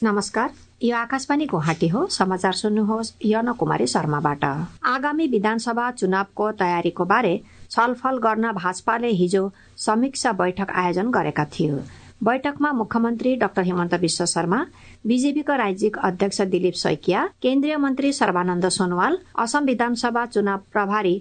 नमस्कार, यो आकाशवाणी गुवाहाटी हो। समाचार सुन्नुहोस् यन कुमारी शर्माबाट। आगामी विधानसभा चुनावको तयारीको बारे छलफल गर्न भाजपाले हिजो समीक्षा बैठक आयोजन गरेका थियो। बैठकमा मुख्यमन्त्री डाक्टर हिमन्त विश्व शर्मा, बीजेपीका राज्यिक अध्यक्ष दिलीप सैकिया, केन्द्रीय मन्त्री सर्बानन्द सोनोवाल, असम विधानसभा चुनाव प्रभारी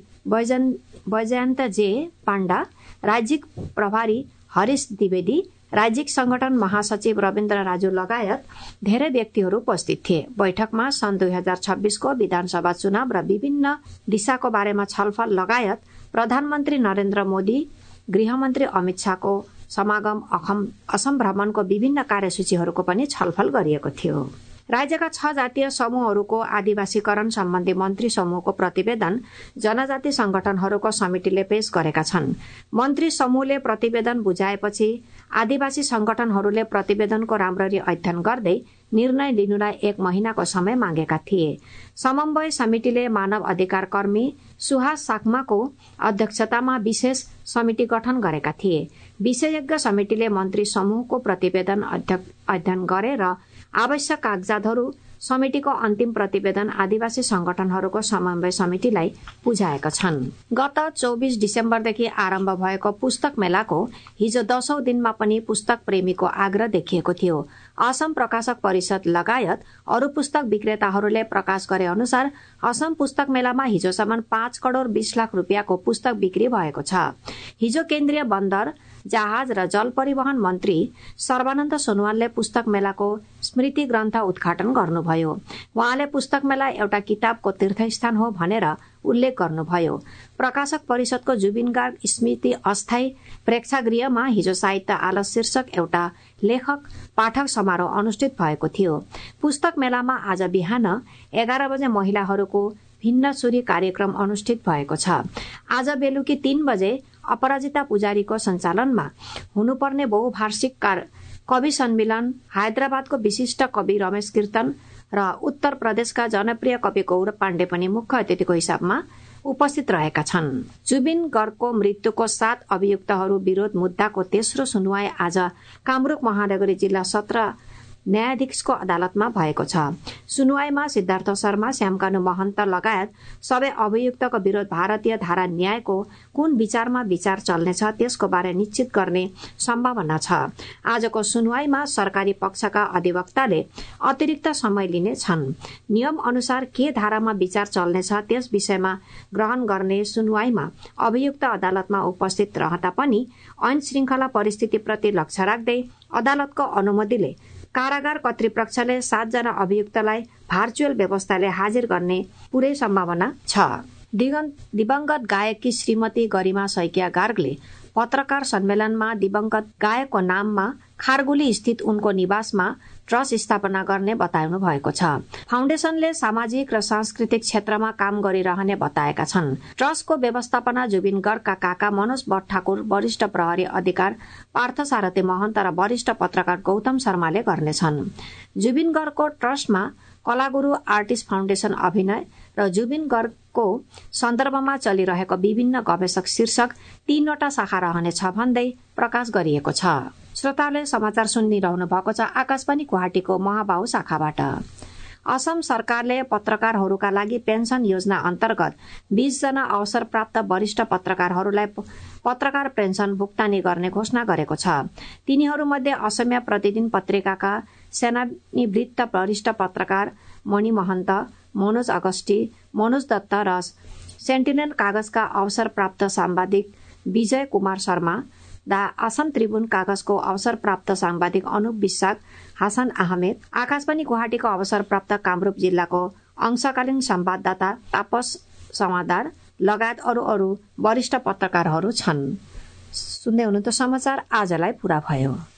बैजयन्त जे पाण्डा, राज्यिक प्रभारी हरीश द्विवेदी, राज्यिक संगठन महासचिव रविन्द्र राजु लगायत धेरै व्यक्तिहरू उपस्थित थिए। बैठकमा सन् 2026 को विधानसभा चुनाव र विभिन्न दिशाको बारेमा छलफल लगायत प्रधानमन्त्री नरेन्द्र मोदी, गृहमन्त्री अमित शाहको समागम, असम भ्रमणको विभिन्न कार्यसूचीहरूको पनि छलफल गरिएको थियो। राज्यका 6 जातीय समूहहरूको आदिवासीकरण सम्बन्धी मन्त्री समूहको प्रतिवेदन जनजाति संगठनहरूको समितिले पेश गरेका छन्। मन्त्री समूहले प्रतिवेदन बुझाएपछि आदिवासी संगठनहरूले प्रतिवेदनको राम्ररी अध्ययन गर्दै निर्णय लिनुलाई 1 महिनाको समय मागेका थिए। समन्वय समितिले मानव अधिकार कर्मी सुहास साक्माको अध्यक्षतामा विशेष समिति गठन गरेका थिए। विशेषज्ञ समितिले मन्त्री समूहको प्रतिवेदन अध्ययन गरेर आवश्यक कागजातहरू समितिको अन्तिम प्रतिवेदन आदिवासी संगठनहरूको समन्वय समितिलाई बुझाएका छन्। गत 24 डिसेम्बरदेखि आरम्भ भएको पुस्तक मेलाको हिजो 10औं दिनमा पनि पुस्तक प्रेमीको आग्रह देखिएको थियो। असम प्रकाशक परिषद लगायत अरू पुस्तक विक्रेताहरूले प्रकाश गरे अनुसार असम पुस्तक मेलामा हिजोसम्म 5 करोड़ 20 लाख रुपियाँको पुस्तक बिक्री भएको छ। हिजो केन्द्रीय बन्दर, जहाज र जल परिवहन मन्त्री सर्बानन्द सोनोवालले पुस्तक मेलाको स्मृति ग्रन्थ उद्घाटन गर्नुभयो। उहाँले पुस्तक मेला एउटा किताबको तीर्थस्थान हो भनेर उल्लेख गर्नुभयो। प्रकाशक परिषदको जुबिन गार्ग स्मृति अस्थायी प्रेक्षागृहमा हिजो साहित्य आलस शीर्षक एउटा लेखक पाठक समारोह अनुष्ठित भएको थियो। पुस्तक मेलामा आज बिहान 11 बजे महिलाहरूको भिन्न सुरी कार्यक्रम अनुष्ठित भएको छ। आज बेलुकी 3 बजे अपराजिता पुजारीको सञ्चालनमा हुनुपर्ने बहुवार्षिक कवि सम्मेलन, हैदराबादको विशिष्ट कवि रमेश कीर्तन र उत्तर प्रदेशका जनप्रिय कवि गौरव पाण्डे पनि मुख्य अतिथिको हिसाबमा उपस्थित रहेका छन्। जुबिन गर्गको मृत्युको 7 अभियुक्तहरू विरोध मुद्दाको तेस्रो सुनवाई आज कामरूप महानगरी जिल्ला सत्र न्यायाधीशको अदालतमा भएको छ। सुनवाईमा सिद्धार्थ शर्मा, श्यामकानु महन्त लगायत सबै अभियुक्तको विरोध भारतीय धारा न्यायको कुन विचारमा विचार चल्नेछ त्यसको बारे निश्चित गर्ने सम्भावना छ। आजको सुनवाईमा सरकारी पक्षका अधिवक्ताले अतिरिक्त समय लिने छन्। नियम अनुसार के धारामा विचार चल्नेछ त्यस विषयमा ग्रहण गर्ने सुनवाईमा अभियुक्त अदालतमा उपस्थित रहँदा पनि ऐन श्रृंखला परिस्थितिप्रति लक्ष्य राख्दै अदालतको अनुमतिले कारागार कर्तृपक्षले 7 जना अभियुक्तलाई भर्चुअल व्यवस्थाले हाजिर गर्ने पूरै सम्भावना छ। दिवंगत गायकी श्रीमती गरिमा सैकिया गार्गले पत्रकार सम्मेलनमा दिवंगत गायकको नाममा खारगुली स्थित उनको निवासमा ट्रस्ट स्थापना गर्ने बताउनु भएको छ। फाउन्डेशनले सामाजिक र सांस्कृतिक क्षेत्रमा काम गरिरहने बताएका छन्। ट्रस्टको व्यवस्थापना जुबिन गर्गका काका मनोज भट्ट ठाकुर, वरिष्ठ प्रहरी अधिकार पार्थसारथी महन्त र वरिष्ठ पत्रकार गौतम शर्माले गर्नेछन्। जुबिन गर्गको ट्रस्टमा कलागुरु आर्टिस्ट फाउन्डेशन अभिनय र जुबिन गर्गको सन्दर्भमा चलिरहेको विभिन्न गवेषक शीर्षक 3 वटा शाखा रहनेछ भन्दै प्रकाश गरिएको छ। श्रोताले समाचार सुनिरहनु भएको छ आकाशवाणी गुवाहाटीको महाबाहु शाखाबाट। असम सरकारले पत्रकारहरूका लागि पेन्सन योजना अन्तर्गत 20 जना अवसरप्राप्त वरिष्ठ पत्रकारहरूलाई पत्रकार पेन्सन भुक्तानी गर्ने घोषणा गरेको छ। तिनीहरूमध्ये असमिया प्रतिदिन पत्रिकाका सेवानिवृत्त वरिष्ठ पत्रकार मणि महन्त, मनोज अगस्टी, मनोज दत्त र सेन्टिनेल कागजका अवसरप्राप्त साम्बादिक विजय कुमार शर्मा, असम त्रिभुवन कागजको अवसरप्राप्त साम्बादिक अनुप विशाख, हासन अहमेद, आकाशवाणी गुवाहाटीको अवसरप्राप्त कामरूप जिल्लाको अंशकालीन संवाददाता तापस समादार लगायत अरू वरिष्ठ पत्रकारहरू छन्। सुन्दै हुनुहुन्छ समाचार आजलाई पूरा भयो।